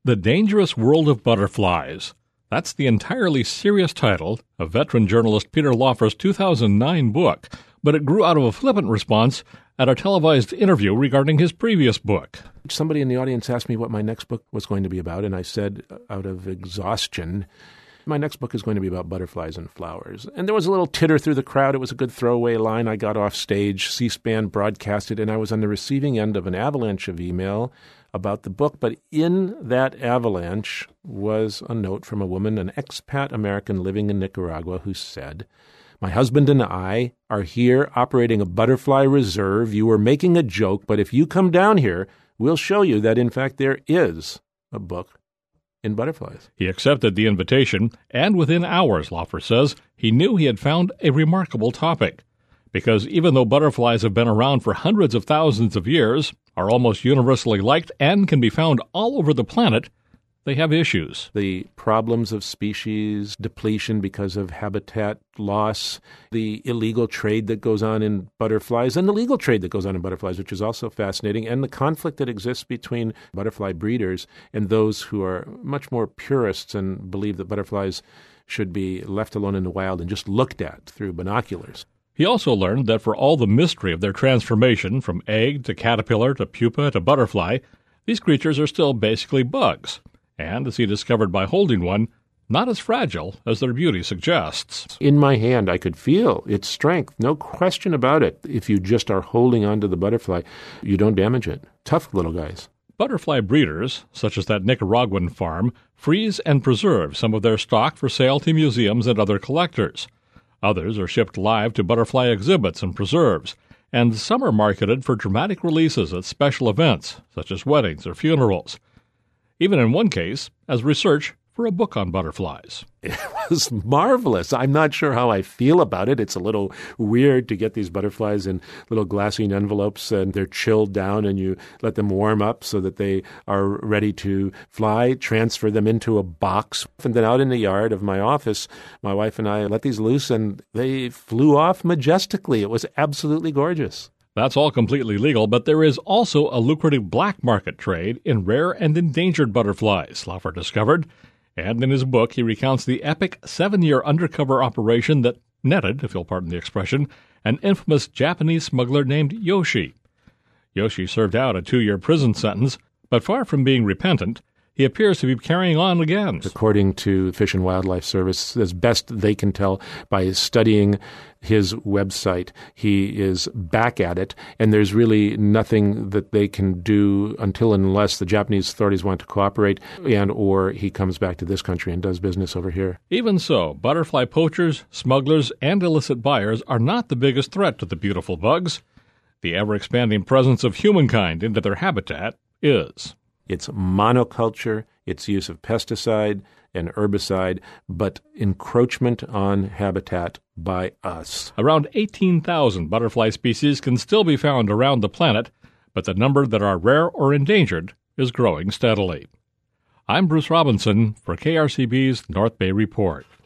The Dangerous World of Butterflies. That's the entirely serious title of veteran journalist Peter Laufer's 2009 book, but it grew out of a flippant response at a televised interview regarding his previous book. Somebody in the audience asked me what my next book was going to be about, and I said, out of exhaustion, my next book is going to be about butterflies and flowers. And there was a little titter through the crowd. It was a good throwaway line. I got off stage, C-SPAN broadcasted, and I was on the receiving end of an avalanche of email about the book. But in that avalanche was a note from a woman, an expat American living in Nicaragua, who said, "My husband and I are here operating a butterfly reserve. You were making a joke, but if you come down here, we'll show you that, in fact, there is a book in butterflies." He accepted the invitation, and within hours, Laufer says, he knew he had found a remarkable topic. Because even though butterflies have been around for hundreds of thousands of years, are almost universally liked, and can be found all over the planet, they have issues. The problems of species depletion because of habitat loss, the illegal trade that goes on in butterflies, and the legal trade that goes on in butterflies, which is also fascinating, and the conflict that exists between butterfly breeders and those who are much more purists and believe that butterflies should be left alone in the wild and just looked at through binoculars. He also learned that for all the mystery of their transformation from egg to caterpillar to pupa to butterfly, these creatures are still basically bugs. And, as he discovered by holding one, not as fragile as their beauty suggests. In my hand, I could feel its strength, no question about it. If you just are holding on to the butterfly, you don't damage it. Tough little guys. Butterfly breeders, such as that Nicaraguan farm, freeze and preserve some of their stock for sale to museums and other collectors. Others are shipped live to butterfly exhibits and preserves, and some are marketed for dramatic releases at special events, such as weddings or funerals. Even in one case, as research for a book on butterflies. It was marvelous. I'm not sure how I feel about it. It's a little weird to get these butterflies in little glassine envelopes, and they're chilled down, and you let them warm up so that they are ready to fly, transfer them into a box. And then out in the yard of my office, my wife and I let these loose, and they flew off majestically. It was absolutely gorgeous. That's all completely legal, but there is also a lucrative black market trade in rare and endangered butterflies, Laufer discovered. And in his book, he recounts the epic 7-year undercover operation that netted, if you'll pardon the expression, an infamous Japanese smuggler named Yoshi. Yoshi served out a 2-year prison sentence, but far from being repentant, he appears to be carrying on again. According to Fish and Wildlife Service, as best they can tell by studying his website, he is back at it, and there's really nothing that they can do unless the Japanese authorities want to cooperate and or he comes back to this country and does business over here. Even so, butterfly poachers, smugglers, and illicit buyers are not the biggest threat to the beautiful bugs. The ever-expanding presence of humankind into their habitat is. It's monoculture, its use of pesticide and herbicide, but encroachment on habitat by us. Around 18,000 butterfly species can still be found around the planet, but the number that are rare or endangered is growing steadily. I'm Bruce Robinson for KRCB's North Bay Report.